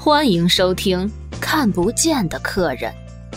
欢迎收听《看不见的客人》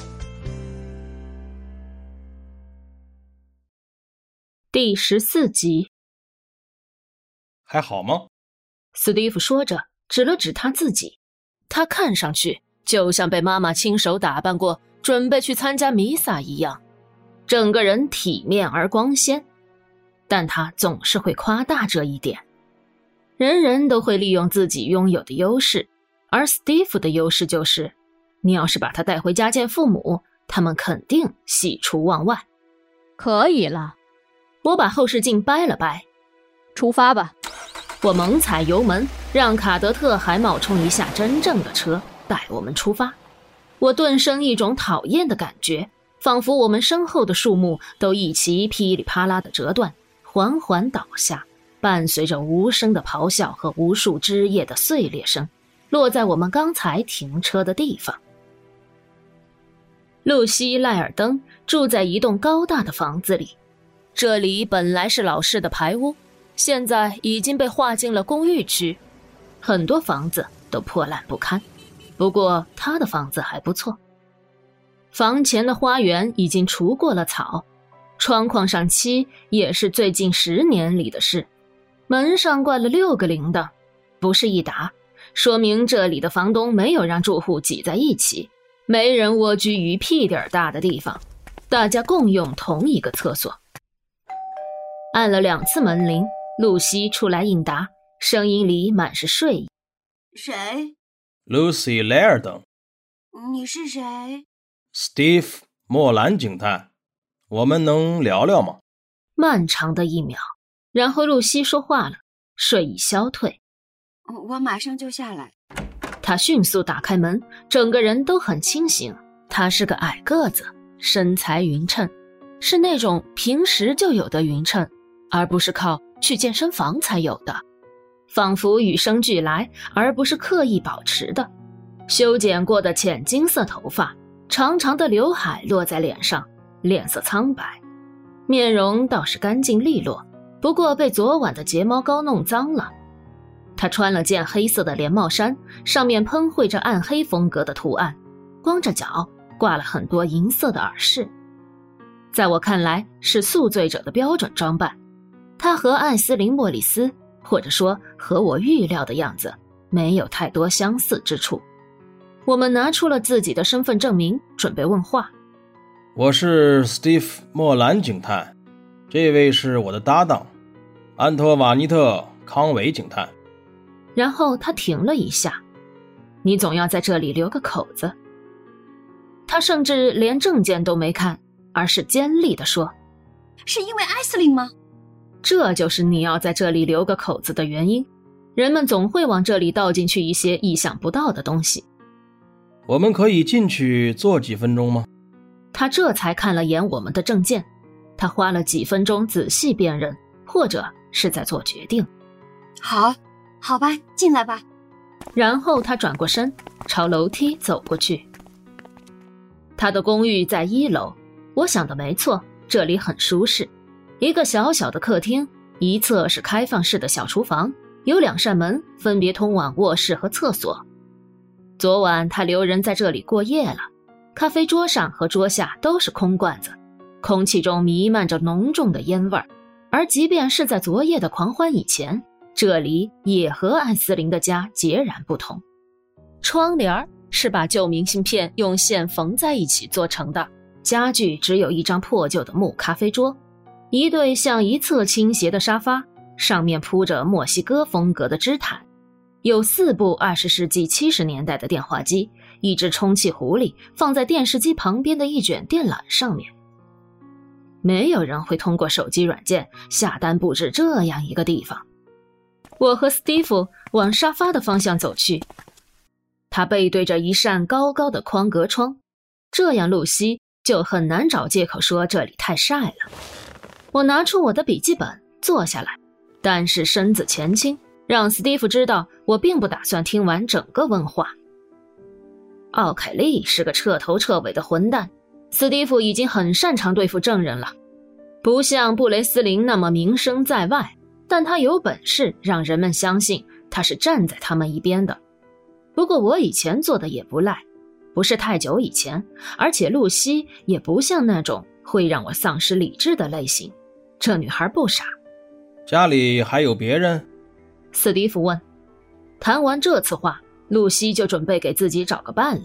第14集。 还好吗？ 史蒂夫说着，指了指他自己。他看上去就像被妈妈亲手打扮过，准备去参加弥撒一样，整个人体面而光鲜。但他总是会夸大这一点。人人都会利用自己拥有的优势，而史蒂夫的优势就是，你要是把他带回家见父母，他们肯定喜出望外。 可以了， 我把后视镜掰了掰。 出发吧。 我猛踩油门，让卡德特还冒充一下真正的车，带我们出发。我顿生一种讨厌的感觉，仿佛我们身后的树木都一齐噼里啪啦的折断，缓缓倒下，伴随着无声的咆哮和无数枝叶的碎裂声，落在我们刚才停车的地方。露西·赖尔登住在一栋高大的房子里，这里本来是老式的排屋，现在已经被划进了公寓区，很多房子都破烂不堪，不过他的房子还不错。房前的花园已经除过了草，窗框上漆也是最近10年里的事，门上挂了6个铃铛，不是一打，说明这里的房东没有让住户挤在一起，没人蜗居于屁点大的地方，大家共用同一个厕所。按了2次门铃，露西出来应答，声音里满是睡意。 谁？ Lucy 莱尔登。 你是谁？ Steve 莫兰警探，我们能聊聊吗？ 漫长的1秒，然后露西说话了，睡意消退。 我马上就下来。 他迅速打开门，整个人都很清醒。他是个矮个子，身材匀称，是那种平时就有的匀称，而不是靠去健身房才有的，仿佛与生俱来，而不是刻意保持的。修剪过的浅金色头发，长长的刘海落在脸上，脸色苍白，面容倒是干净利落，不过被昨晚的睫毛膏弄脏了。他穿了件黑色的连帽衫，上面喷绘着暗黑风格的图案，光着脚，挂了很多银色的耳饰。在我看来是宿醉者的标准装扮。他和艾斯林·莫里斯，或者说和我预料的样子，没有太多相似之处。我们拿出了自己的身份证明，准备问话。 我是 Steve 莫兰警探，这位是我的搭档安托瓦尼特·康维警探。 然后他停了一下，你总要在这里留个口子。他甚至连证件都没看，而是尖利地说， 是因为艾斯林吗？ 这就是你要在这里留个口子的原因，人们总会往这里倒进去一些意想不到的东西。 我们可以进去坐几分钟吗？ 他这才看了眼我们的证件，他花了几分钟仔细辨认，或者是在做决定。 好吧，进来吧。 然后他转过身，朝楼梯走过去。他的公寓在1楼，我想的没错，这里很舒适。一个小小的客厅，一侧是开放式的小厨房，有2扇门，分别通往卧室和厕所。昨晚他留人在这里过夜了，咖啡桌上和桌下都是空罐子，空气中弥漫着浓重的烟味儿。而即便是在昨夜的狂欢以前，这里也和艾斯林的家截然不同。窗帘是把旧明信片用线缝在一起做成的，家具只有一张破旧的木咖啡桌，一对向一侧倾斜的沙发，上面铺着墨西哥风格的织毯，有4部20世纪70年代的电话机，一只充气狐狸放在电视机旁边的一卷电缆上面。没有人会通过手机软件下单布置这样一个地方。我和史蒂夫往沙发的方向走去，他背对着一扇高高的框格窗，这样露西就很难找借口说这里太晒了。我拿出我的笔记本坐下来，但是身子前倾，让史蒂夫知道我并不打算听完整个问话。奥凯利是个彻头彻尾的混蛋，史蒂夫已经很擅长对付证人了，不像布雷斯林那么名声在外，但他有本事让人们相信他是站在他们一边的。 不过我以前做的也不赖，不是太久以前，而且露西也不像那种会让我丧失理智的类型。这女孩不傻。 家里还有别人？ 斯蒂夫问。谈完这次话，露西就准备给自己找个伴了。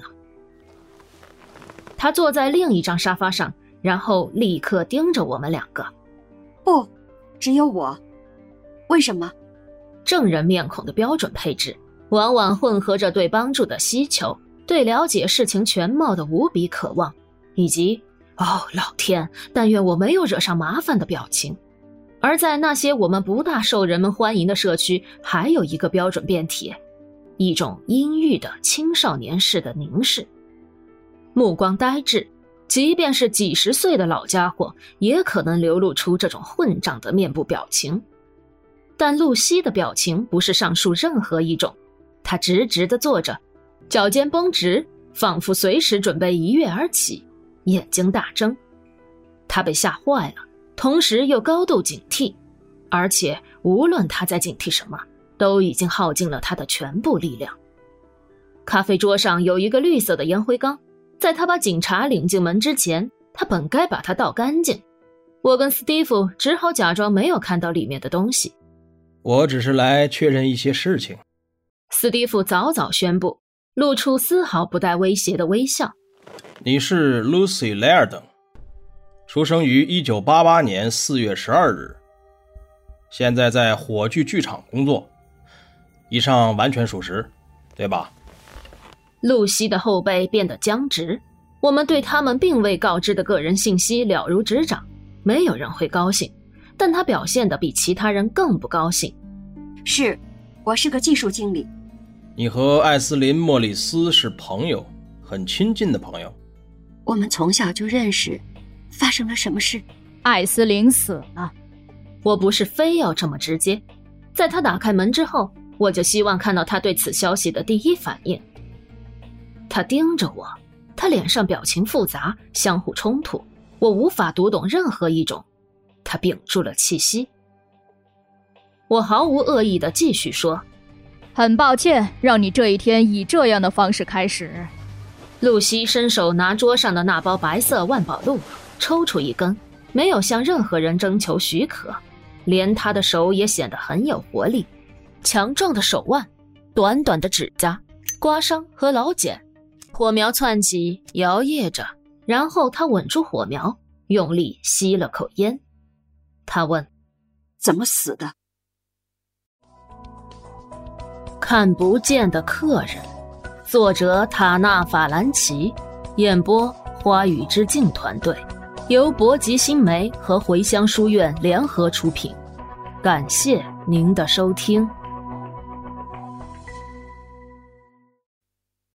她坐在另一张沙发上，然后立刻盯着我们两个。 不，只有我。为什么？ 正人面孔的标准配置，往往混合着对帮助的希求，对了解事情全貌的无比渴望，以及哦，老天，但愿我没有惹上麻烦的表情。而在那些我们不大受人们欢迎的社区，还有一个标准变体，一种阴郁的青少年式的凝视，目光呆滞，即便是几十岁的老家伙也可能流露出这种混账的面部表情。但露西的表情不是上述任何一种，她直直地坐着，脚尖绷直，仿佛随时准备一跃而起，眼睛大睁。她被吓坏了，同时又高度警惕，而且无论她在警惕什么，都已经耗尽了她的全部力量。咖啡桌上有一个绿色的烟灰缸，在她把警察领进门之前，她本该把它倒干净。我跟斯蒂夫只好假装没有看到里面的东西。 我只是来确认一些事情。 斯蒂夫早早宣布，露出丝毫不带威胁的微笑。 你是 Lucy Lairden， 出生于1988年4月12日，现在在火炬剧场工作。以上完全属实，对吧？ 露西的后背变得僵直，我们对他们并未告知的个人信息了如指掌，没有人会高兴，但他表现得比其他人更不高兴。 是，我是个技术经理。 你和艾斯琳·莫里斯是朋友，很亲近的朋友。 我们从小就认识，发生了什么事？ 艾斯琳死了。 我不是非要这么直接，在他打开门之后，我就希望看到他对此消息的第一反应。他盯着我，他脸上表情复杂，相互冲突，我无法读懂任何一种。他屏住了气息。我毫无恶意地继续说， 很抱歉让你这一天以这样的方式开始。 露西伸手拿桌上的那包白色万宝路，抽出一根，没有向任何人征求许可，连她的手也显得很有活力。强壮的手腕，短短的指甲，刮伤和老茧。火苗窜起，摇曳着，然后她稳住火苗，用力吸了口烟。她问， 怎么死的？ 看不见的客人，作者塔纳法兰奇，演播花语之境团队，由博吉新媒和茴香书院联合出品。感谢您的收听。